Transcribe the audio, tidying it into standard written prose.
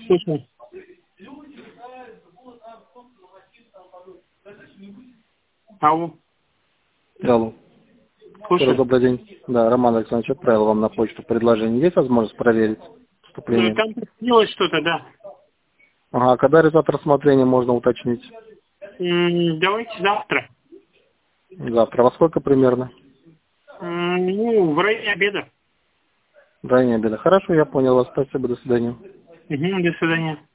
Слушай. Алло. Алло. Слушай. Добрый день. Да, Роман Александрович отправил вам на почту предложение. Есть возможность проверить Ну, поступление? там приснилось что-то, да. Ага, а когда результат рассмотрения можно уточнить? Давайте завтра. Завтра. Во сколько примерно? Ну, в районе обеда. В районе обеда. Хорошо, я понял вас. Спасибо, до свидания. До свидания.